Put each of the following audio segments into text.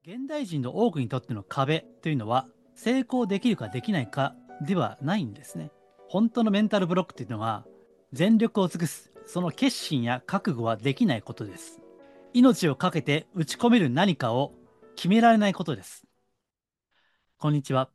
現代人の多くにとっての壁というのは成功できるかできないかではないんですね。本当のメンタルブロックというのは全力を尽くすその決心や覚悟はできないことです。命を懸けて打ち込める何かを決められないことです。こんにちは。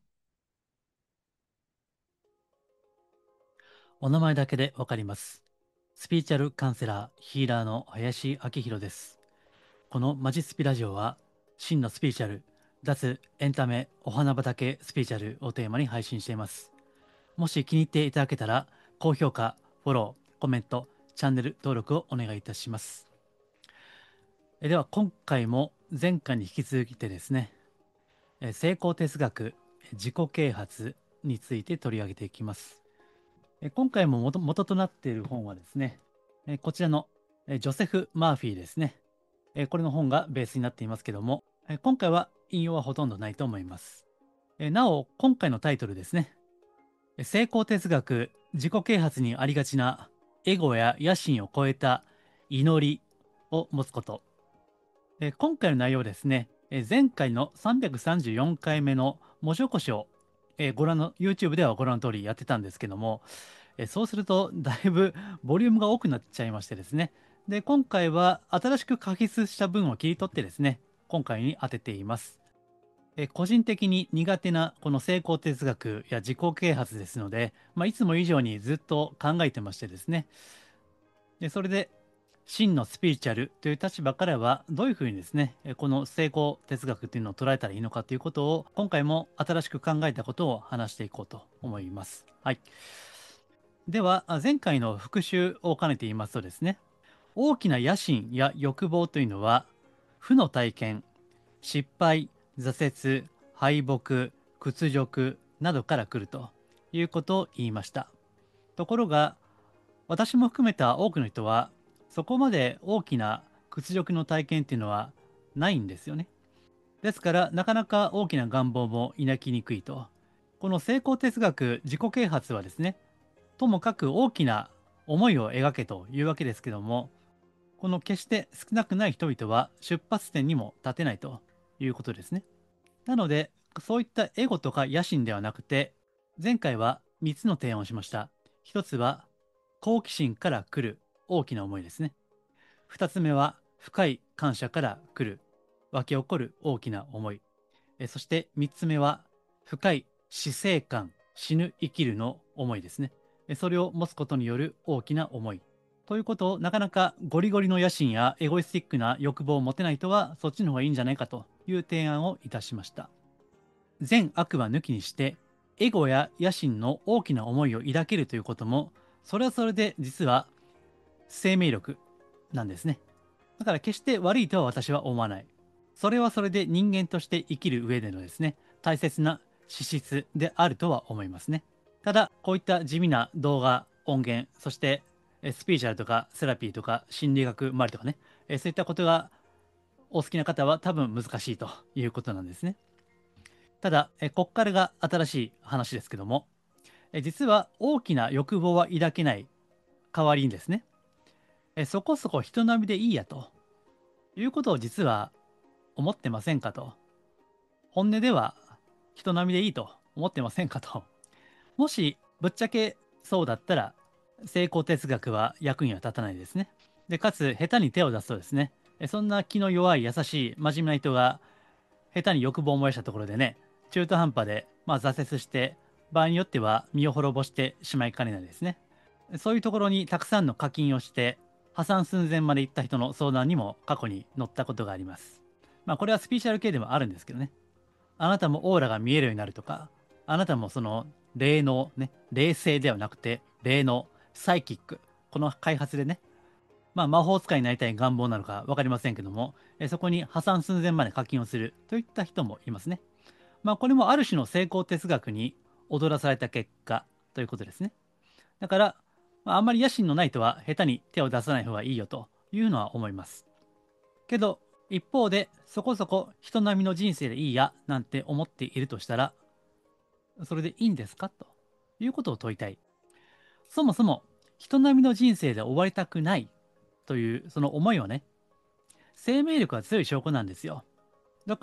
お名前だけでわかります。スピーチャルカウンセラーヒーラーの林明宏です。このマジスピラジオは真のスピーチャル脱エンタメお花畑スピーチャルをテーマに配信しています。もし気に入っていただけたら高評価、フォロー、コメント、チャンネル登録をお願いいたします。では今回も前回に引き続いてですね、成功哲学、自己啓発について取り上げていきます。今回も元となっている本はですね、こちらのジョセフ・マーフィーですね。これの本がベースになっていますけども、今回は引用はほとんどないと思います。なお、今回のタイトルですね。成功哲学、自己啓発にありがちなエゴや野心を超えた祈りを持つこと。今回の内容ですね、前回の334回目の文字起こしを、ご覧の YouTube ではご覧の通りやってたんですけども、そうするとだいぶボリュームが多くなっちゃいましてですね。で、今回は新しく書き出した文を切り取ってですね、今回に当てています。個人的に苦手なこの成功哲学や自己啓発ですので、いつも以上にずっと考えてましてですね。で、それで真のスピリチュアルという立場からはどういうふうにですね、この成功哲学っていうのを捉えたらいいのかということを今回も新しく考えたことを話していこうと思います。はい。では前回の復習を兼ねて言いますとですね、大きな野心や欲望というのは負の体験、失敗、挫折、敗北、屈辱などから来るということを言いました。ところが私も含めた多くの人はそこまで大きな屈辱の体験っていうのはないんですよね。ですからなかなか大きな願望も抱きにくいと。この成功哲学自己啓発はですね、ともかく大きな思いを描けというわけですけども、この決して少なくない人々は出発点にも立てないということですね。なのでそういったエゴとか野心ではなくて、前回は3つの提案をしました。1つは好奇心から来る大きな思いですね。2つ目は深い感謝から来る湧き起こる大きな思い。そして3つ目は深い死生観、死ぬ生きるの思いですね。それを持つことによる大きな思い。ということをなかなかゴリゴリの野心やエゴイスティックな欲望を持てない人はそっちの方がいいんじゃないかという提案をいたしました。善悪は抜きにしてエゴや野心の大きな思いを抱けるということもそれはそれで実は生命力なんですね。だから決して悪いとは私は思わない。それはそれで人間として生きる上でのですね、大切な資質であるとは思いますね。ただ、こういった地味な動画、音源、そしてスピーチュアルとかセラピーとか心理学周りとかね、そういったことがお好きな方は多分難しいということなんですね。ただ、こっからが新しい話ですけども、実は大きな欲望は抱けない代わりにですね、そこそこ人並みでいいやということを実は思ってませんかと。本音では人並みでいいと思ってませんかと。もしぶっちゃけそうだったら成功哲学は役には立たないですね。で、かつ下手に手を出すとですね、そんな気の弱い優しい真面目な人が下手に欲望を燃やしたところでね、中途半端で挫折して場合によっては身を滅ぼしてしまいかねないですね。そういうところにたくさんの課金をして破産寸前まで行った人の相談にも過去に乗ったことがあります。これはスピーチャル系でもあるんですけどね。あなたもオーラが見えるようになるとか、あなたもその霊能ね、霊性ではなくて霊能、サイキック、この開発でね、魔法使いになりたい願望なのか分かりませんけども、そこに破産寸前まで課金をするといった人もいますね。これもある種の成功哲学に踊らされた結果ということですね。だから、あんまり野心のない人は下手に手を出さない方がいいよというのは思います。けど、一方でそこそこ人並みの人生でいいやなんて思っているとしたら、それでいいんですかということを問いたい。そもそも人並みの人生で終わりたくないというその思いはね、生命力が強い証拠なんですよ。だから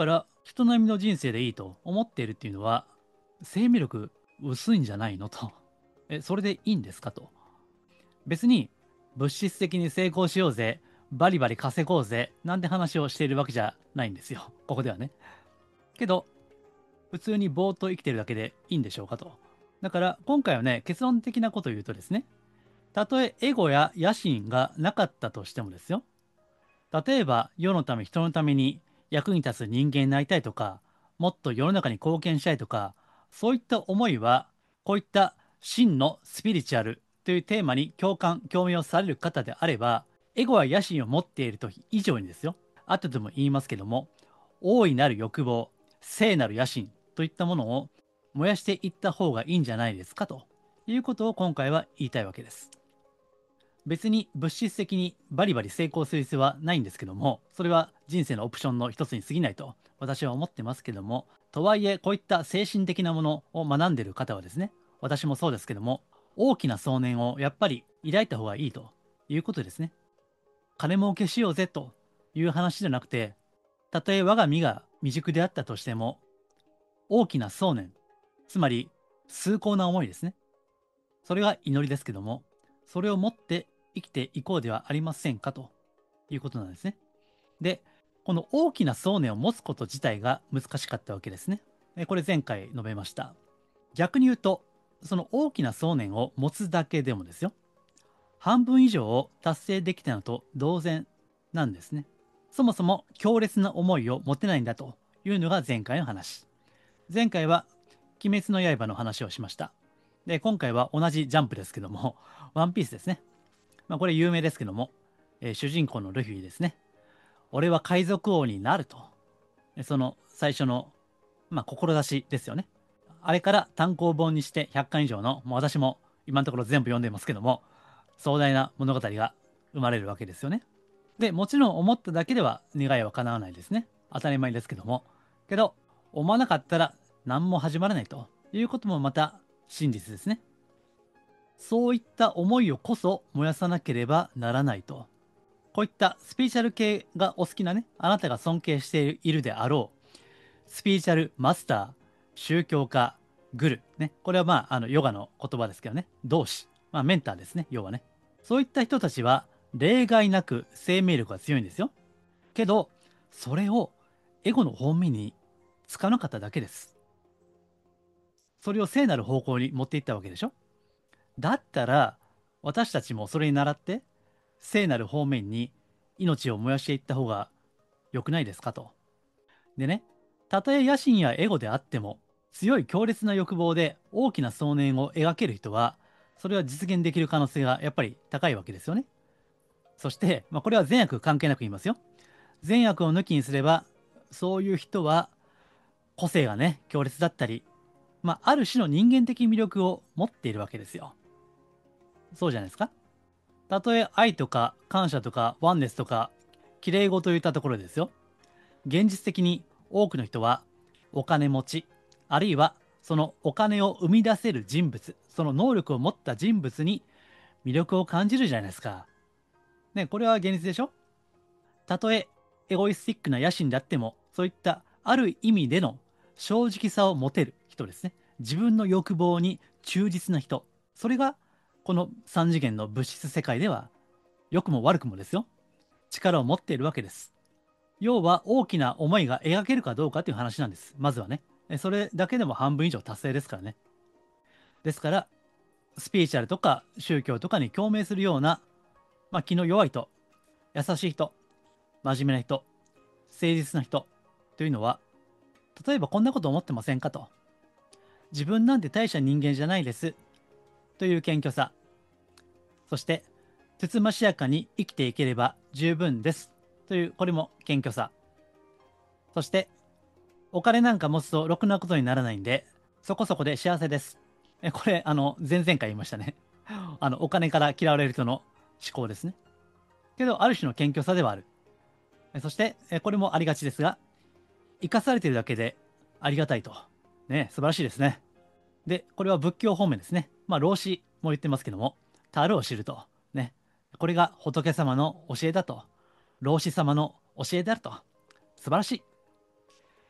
人並みの人生でいいと思っているっていうのは、生命力薄いんじゃないのと。それでいいんですかと。別に物質的に成功しようぜ、バリバリ稼ごうぜ、なんて話をしているわけじゃないんですよ。ここではね。けど、普通にぼーっと生きてるだけでいいんでしょうかと。だから今回はね、結論的なことを言うとですね、たとえエゴや野心がなかったとしてもですよ、例えば世のため人のために役に立つ人間になりたいとか、もっと世の中に貢献したいとか、そういった思いはこういった真のスピリチュアルというテーマに共感共鳴をされる方であれば、エゴや野心を持っている時以上にですよ、後でも言いますけども、大いなる欲望、聖なる野心といったものを燃やしていった方がいいんじゃないですかということを今回は言いたいわけです。別に物質的にバリバリ成功する必要はないんですけども、それは人生のオプションの一つに過ぎないと私は思ってますけども、とはいえこういった精神的なものを学んでいる方はですね、私もそうですけども、大きな想念をやっぱり抱いた方がいいということですね。金儲けしようぜという話じゃなくて、たとえ我が身が未熟であったとしても、大きな想念、つまり崇高な思いですね。それが祈りですけども、それを持って生きていこうではありませんかということなんですね。で、この大きな想念を持つこと自体が難しかったわけですね。これ前回述べました。逆に言うと、その大きな想念を持つだけでもですよ、半分以上を達成できたのと同然なんですね。そもそも強烈な思いを持てないんだというのが前回の話。前回は鬼滅の刃の話をしました。で、今回は同じジャンプですけども、ワンピースですね。これ有名ですけども、主人公のルフィですね。俺は海賊王になると。その最初の、志ですよね。あれから単行本にして100巻以上の、もう私も今のところ全部読んでますけども、壮大な物語が生まれるわけですよね。で、もちろん思っただけでは願いは叶わないですね。当たり前ですけども。けど、思わなかったら何も始まらないということもまた真実ですね。そういった思いをこそ燃やさなければならないと。こういったスピリチュアル系がお好きなね、あなたが尊敬しているであろう、スピリチュアルマスター、宗教家、グル、ね、これはヨガの言葉ですけどね、同志、メンターですね、要はね。そういった人たちは例外なく生命力が強いんですよ。けど、それをエゴの方面に使わなかっただけです。それを聖なる方向に持っていったわけでしょ。だったら、私たちもそれに倣って、聖なる方面に命を燃やしていった方が良くないですかと。でね、たとえ野心やエゴであっても、強い強烈な欲望で大きな想念を描ける人は、それは実現できる可能性がやっぱり高いわけですよね。そして、これは善悪関係なく言いますよ。善悪を抜きにすれば、そういう人は個性がね、強烈だったり、ある種の人間的魅力を持っているわけですよ。そうじゃないですか。たとえ愛とか感謝とかワンネスとか綺麗事といったところですよ。現実的に多くの人はお金持ち、あるいはそのお金を生み出せる人物、その能力を持った人物に魅力を感じるじゃないですか。ね、これは現実でしょ。たとえエゴイスティックな野心であっても、そういったある意味での正直さを持てる人ですね。自分の欲望に忠実な人。それがこの三次元の物質世界では良くも悪くもですよ。力を持っているわけです。要は大きな思いが描けるかどうかという話なんです。まずはね。それだけでも半分以上達成ですからね。ですから、スピリチュアルとか宗教とかに共鳴するような、気の弱い人、優しい人、真面目な人、誠実な人というのは、例えばこんなこと思ってませんかと。自分なんて大した人間じゃないですという謙虚さ。そして、つつましやかに生きていければ十分ですという、これも謙虚さ。そして、お金なんか持つとろくなことにならないんで、そこそこで幸せです。これ、前々回言いましたね。お金から嫌われる人の思考ですね。けど、ある種の謙虚さではある。そして、これもありがちですが、生かされているだけでありがたいと。ね、素晴らしいですね。で、これは仏教方面ですね。老子も言ってますけども、樽を知ると。ね。これが仏様の教えだと。老子様の教えであると。素晴らしい。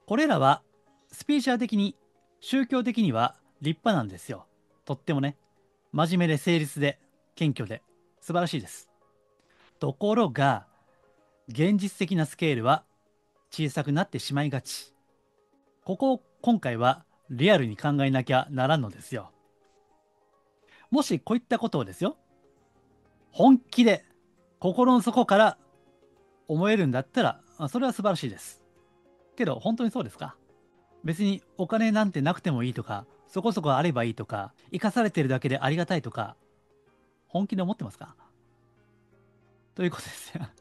これらはスピーチャー的に、宗教的には立派なんですよ。とってもね、真面目で誠実で謙虚で素晴らしいです。ところが、現実的なスケールは小さくなってしまいがち。ここを今回はリアルに考えなきゃならんのですよ。もしこういったことをですよ、本気で心の底から思えるんだったら、それは素晴らしいです。けど、本当にそうですか？別にお金なんてなくてもいいとか、そこそこあればいいとか、生かされてるだけでありがたいとか、本気で思ってますか？ということですよ。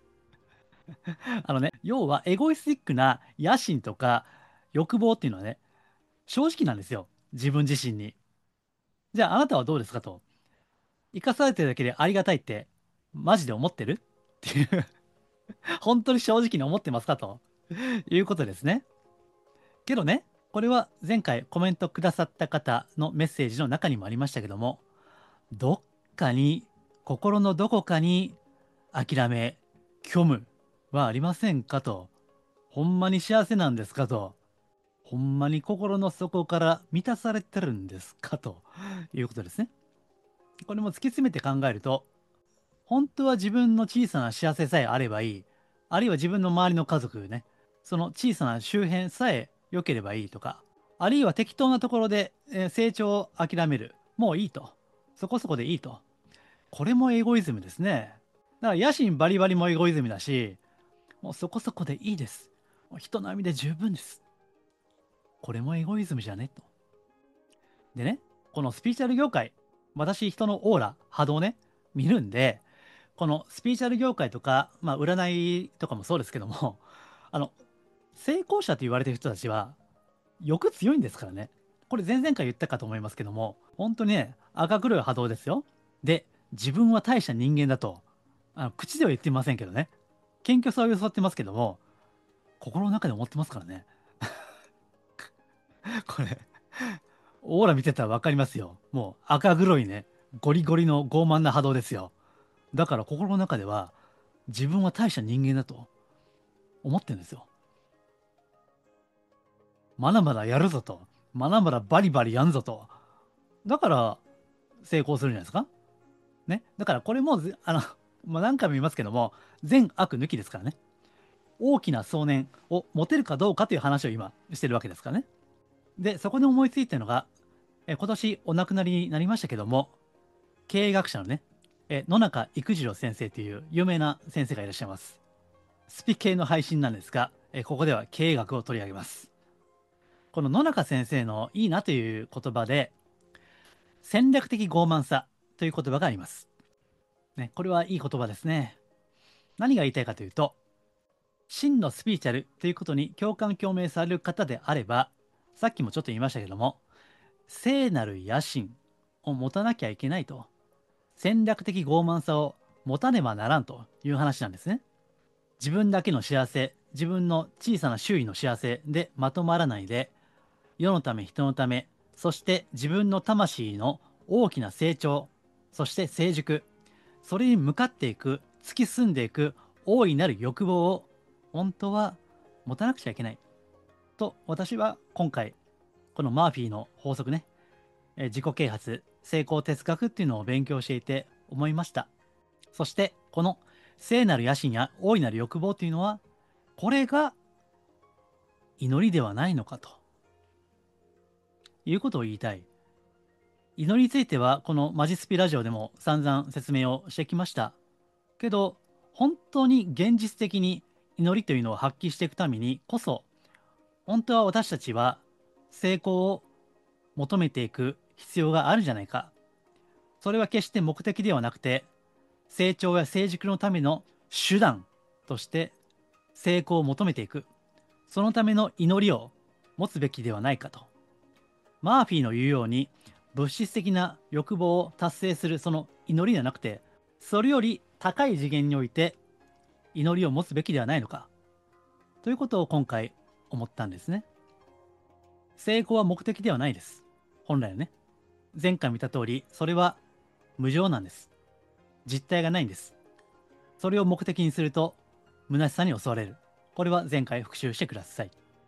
要はエゴイスティックな野心とか欲望っていうのはね、正直なんですよ。自分自身に。じゃああなたはどうですかと。生かされてるだけでありがたいって、マジで思ってるっていう本当に正直に思ってますかということですね。けどね、これは前回コメントくださった方のメッセージの中にもありましたけども、どっかに、心のどこかに諦め、虚無はありませんかと。ほんまに幸せなんですかと。ほんまに心の底から満たされてるんですかということですね。これも突き詰めて考えると、本当は自分の小さな幸せさえあればいい。あるいは自分の周りの家族ね、その小さな周辺さえ良ければいいとか、あるいは適当なところで、成長を諦める。もういいと。そこそこでいいと。これもエゴイズムですね。だから野心バリバリもエゴイズムだし、もうそこそこでいいです。もう人並みで十分です。これもエゴイズムじゃねと。でね、このスピーチャル業界、私人のオーラ、波動ね、見るんで、このスピーチャル業界とか、占いとかもそうですけども、あの、成功者と言われてる人たちは、欲強いんですからね。これ前々回言ったかと思いますけども、本当にね、赤黒い波動ですよ。で、自分は大した人間だと、口では言ってませんけどね、謙虚さを装ってますけども、心の中で思ってますからね。これ、オーラ見てたら分かりますよ。もう赤黒いね、ゴリゴリの傲慢な波動ですよ。だから心の中では、自分は大した人間だと思ってるんですよ。まだまだやるぞと。まだまだバリバリやんぞと。だから成功するんじゃないですかね。だからこれも何回も言いますけども、善悪抜きですからね。大きな想念を持てるかどうかという話を今してるわけですからね。で、そこで思いついたのが、今年お亡くなりになりましたけども、経営学者のね、野中育次郎先生という有名な先生がいらっしゃいます。スピ系の配信なんですが、ここでは経営学を取り上げます。この野中先生のいいなという言葉で、戦略的傲慢さという言葉があります。ね、これはいい言葉ですね。何が言いたいかというと、真のスピーチャルということに共感共鳴される方であれば、さっきもちょっと言いましたけども、聖なる野心を持たなきゃいけないと、戦略的傲慢さを持たねばならんという話なんですね。自分だけの幸せ、自分の小さな周囲の幸せでまとまらないで、世のため人のため、そして自分の魂の大きな成長、そして成熟、それに向かっていく、突き進んでいく大いなる欲望を本当は持たなくちゃいけないと、私は今回このマーフィーの法則ね、自己啓発成功哲学っていうのを勉強していて思いました。そしてこの聖なる野心や大いなる欲望というのは、これが祈りではないのかということを言いたい。祈りについてはこのマジスピラジオでも散々説明をしてきました。けど本当に現実的に祈りというのを発揮していくためにこそ、本当は私たちは成功を求めていく必要があるんじゃないか。それは決して目的ではなくて、成長や成熟のための手段として成功を求めていく。そのための祈りを持つべきではないかと。マーフィーの言うように、物質的な欲望を達成するその祈りではなくて、それより高い次元において祈りを持つべきではないのかということを今回思ったんですね。成功は目的ではないです。本来はね。前回見た通り、それは無常なんです。実体がないんです。それを目的にすると、虚しさに襲われる。これは前回復習してください。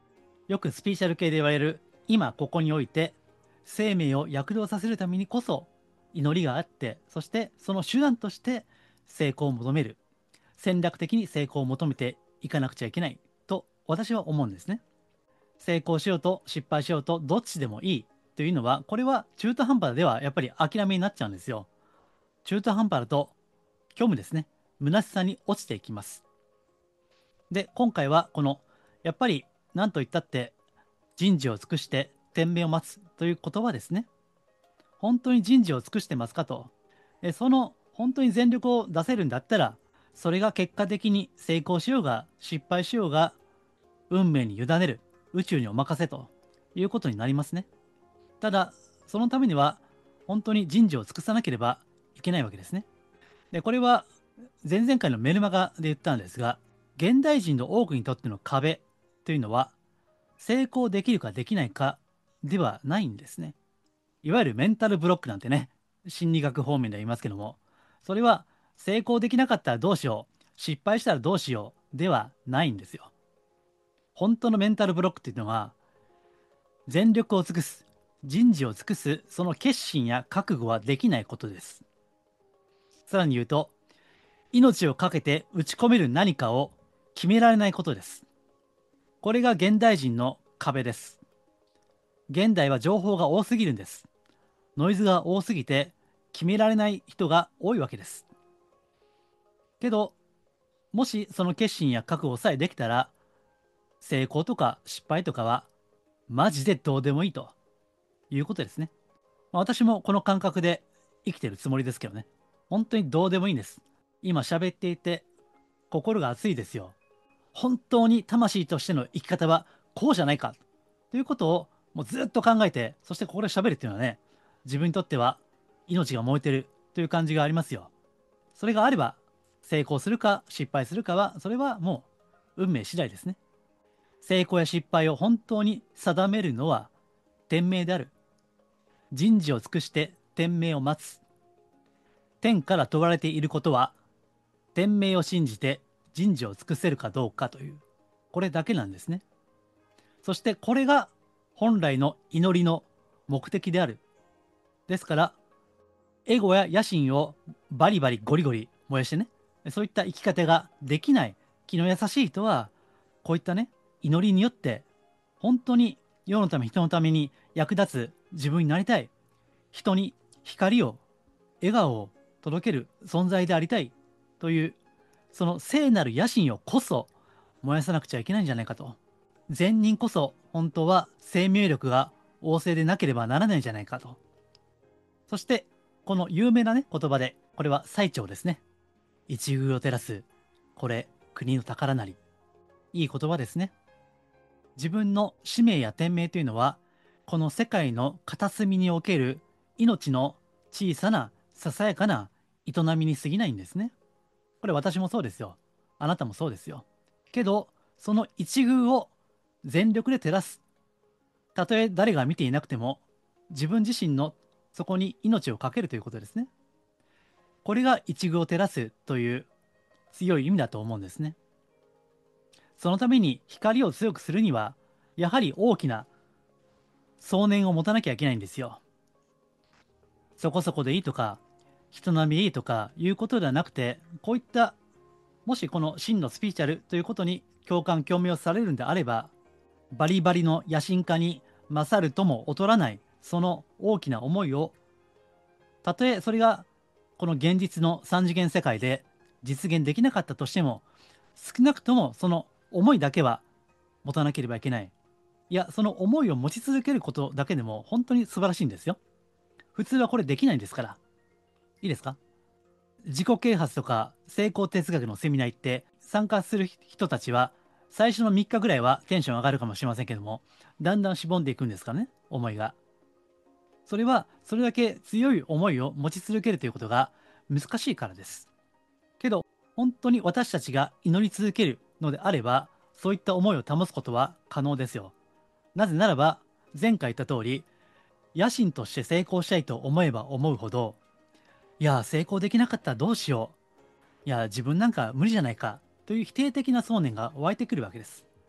よくスピーチャル系で言われる今ここにおいて生命を躍動させるためにこそ祈りがあって、そしてその手段として成功を求める、戦略的に成功を求めていかなくちゃいけないと私は思うんですね。成功しようと失敗しようとどっちでもいいというのは、これは中途半端ではやっぱり諦めになっちゃうんですよ。中途半端だと虚無ですね。虚しさに落ちていきます。で、今回はこのやっぱり何と言ったって人事を尽くして天命を待つという言葉ですね。本当に人事を尽くしてますかと。その本当に全力を出せるんだったら、それが結果的に成功しようが失敗しようが運命に委ねる、宇宙にお任せということになりますね。ただ、そのためには本当に人事を尽くさなければいけないわけですね。で、これは前々回のメルマガで言ったんですが、現代人の多くにとっての壁というのは、成功できるかできないかではないんですね。いわゆるメンタルブロックなんてね、心理学方面では言いますけども、それは成功できなかったらどうしよう、失敗したらどうしようではないんですよ。本当のメンタルブロックっていうのは、全力を尽くす、人事を尽くす、その決心や覚悟はできないことです。さらに言うと、命を懸けて打ち込める何かを決められないことです。これが現代人の壁です。現代は情報が多すぎるんです。ノイズが多すぎて決められない人が多いわけです。けど、もしその決心や覚悟さえできたら、成功とか失敗とかはマジでどうでもいいということですね。私もこの感覚で生きてるつもりですけどね。本当にどうでもいいんです。今喋っていて心が熱いですよ。本当に魂としての生き方はこうじゃないかということをもうずっと考えて、そしてここで喋るっていうのはね、自分にとっては命が燃えてるという感じがありますよ。それがあれば成功するか失敗するかは、それはもう運命次第ですね。成功や失敗を本当に定めるのは天命である。人事を尽くして天命を待つ。天から問われていることは、天命を信じて人事を尽くせるかどうかという、これだけなんですね。そしてこれが本来の祈りの目的である。ですから、エゴや野心をバリバリゴリゴリ燃やしてね、そういった生き方ができない気の優しい人は、こういったね、祈りによって本当に世のため人のために役立つ自分になりたい、人に光を笑顔を届ける存在でありたいという、その聖なる野心をこそ燃やさなくちゃいけないんじゃないかと。善人こそ本当は生命力が旺盛でなければならないんじゃないかと。そしてこの有名なね言葉で、これは最澄ですね。一遇を照らす、これ国の宝なり。いい言葉ですね。自分の使命や天命というのは、この世界の片隅における命の小さなささやかな営みに過ぎないんですね。これ私もそうですよ。あなたもそうですよ。けど、その一遇を全力で照らす。たとえ誰が見ていなくても、自分自身のそこに命を懸けるということですね。これが一遇を照らすという強い意味だと思うんですね。そのために光を強くするには、やはり大きな想念を持たなきゃいけないんですよ。そこそこでいいとか、人並みでいいとかいうことではなくて、こういった、もしこの真のスピーチャルということに共感共鳴をされるんであれば、バリバリの野心家に勝るとも劣らないその大きな思いを、たとえそれがこの現実の三次元世界で実現できなかったとしても、少なくともその思いだけは持たなければいけない。いや、その思いを持ち続けることだけでも本当に素晴らしいんですよ。普通はこれできないんですから。いいですか？自己啓発とか成功哲学のセミナー行って参加する人たちは、最初の3日ぐらいはテンション上がるかもしれませんけども、だんだんしぼんでいくんですかね、思いが。それはそれだけ強い思いを持ち続けるということが難しいからです。けど本当に私たちが祈り続けるのであれば、そういった思いを保つことは可能ですよ。なぜならば、前回言った通り、野心として成功したいと思えば思うほど、いや成功できなかったらどうしよう、いや自分なんか無理じゃないかという否定的な想念が湧いてくるわけです。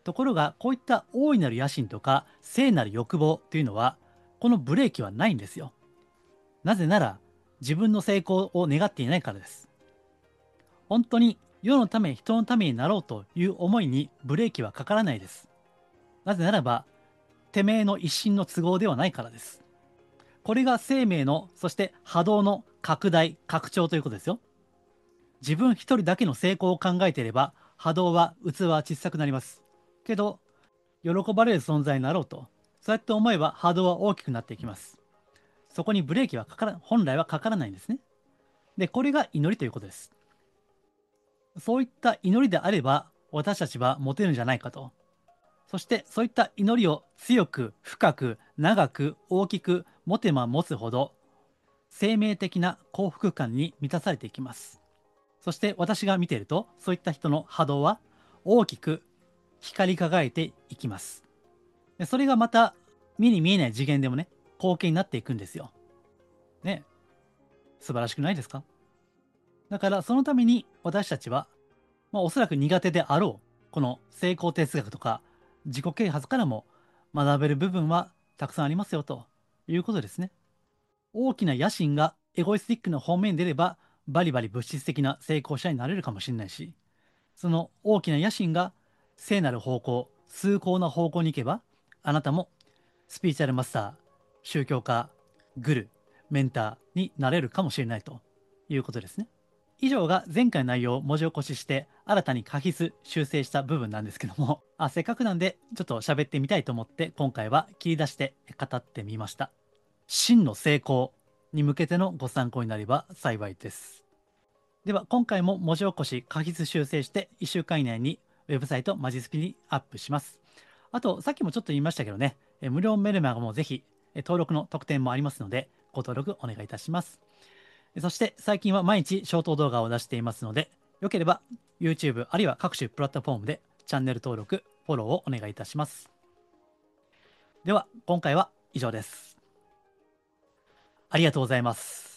ところが、こういった大いなる野心とか聖なる欲望というのは、このブレーキはないんですよ。なぜなら、自分の成功を願っていないからです。本当に世のため、人のためになろうという思いにブレーキはかからないです。なぜならば、てめえの一心の都合ではないからです。これが生命の、そして波動の拡大、拡張ということですよ。自分一人だけの成功を考えていれば、波動は、器は小さくなります。けど、喜ばれる存在になろうと、そうやって思えば波動は大きくなっていきます。そこにブレーキは本来はかからないんですね。で、これが祈りということです。そういった祈りであれば、私たちは持てるんじゃないかと。そしてそういった祈りを強く、深く、長く、大きく持てば持つほど、生命的な幸福感に満たされていきます。そして私が見ていると、そういった人の波動は大きく光り輝いていきます。でそれがまた目に見えない次元でもね、貢献になっていくんですよ。ね、素晴らしくないですか？だからそのために私たちは、おそらく苦手であろう、この成功哲学とか自己啓発からも学べる部分はたくさんありますよということですね。大きな野心がエゴイスティックな方面に出れば、バリバリ物質的な成功者になれるかもしれないし、その大きな野心が聖なる方向、崇高な方向に行けば、あなたもスピーチャルマスター、宗教家、グル、メンターになれるかもしれないということですね。以上が前回の内容を文字起こしして新たに書筆修正した部分なんですけども、せっかくなんでちょっと喋ってみたいと思って今回は切り出して語ってみました。真の成功に向けてのご参考になれば幸いです。では今回も文字起こし書筆修正して1週間以内にウェブサイトマジスピにアップします。あとさっきもちょっと言いましたけどね、無料メルマガもぜひ登録の特典もありますのでご登録お願いいたします。そして最近は毎日ショート動画を出していますので、よければ YouTube あるいは各種プラットフォームでチャンネル登録、フォローをお願いいたします。では今回は以上です。ありがとうございます。